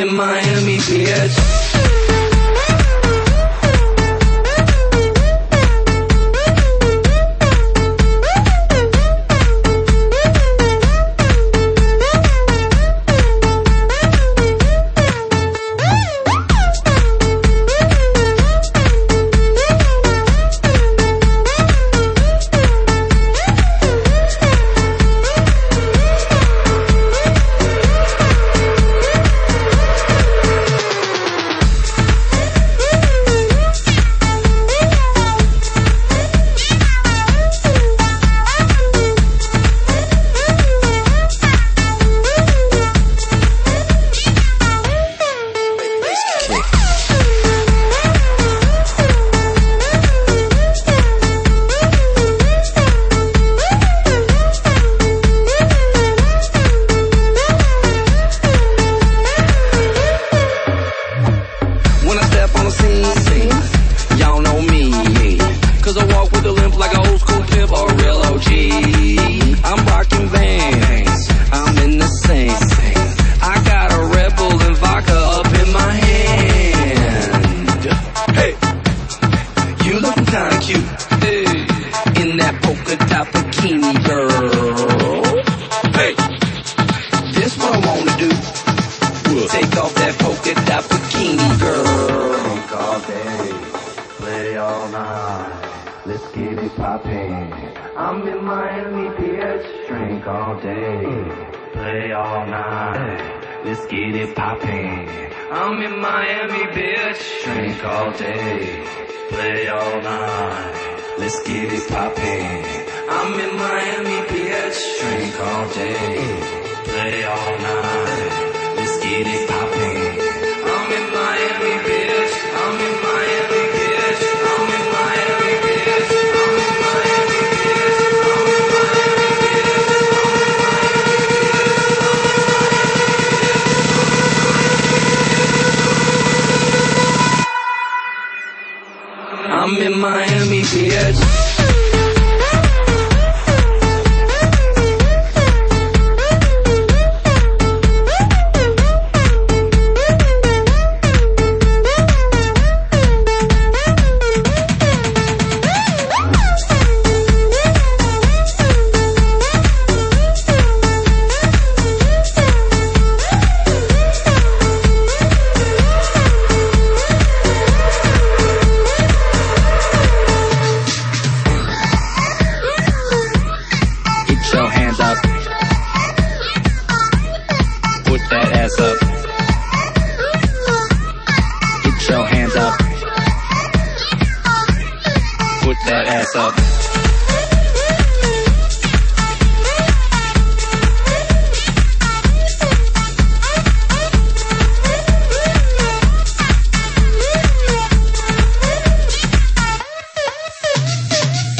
in Miami, bitch. I'm in Miami, bitch. Drink all day, play all night. Let's get it poppin'. I'm in Miami, bitch. Drink all day, play all night. Let's get it poppin'. I'm in Miami, bitch. Drink all day, play all night. Let's get it poppin'. I'm in Miami, bitch. I'm in Miami, bitch. I'm in Miami, bitch. I'm in Miami, bitch. I'm in Miami, bitch. I'm in Miami, bitch. Put that ass up.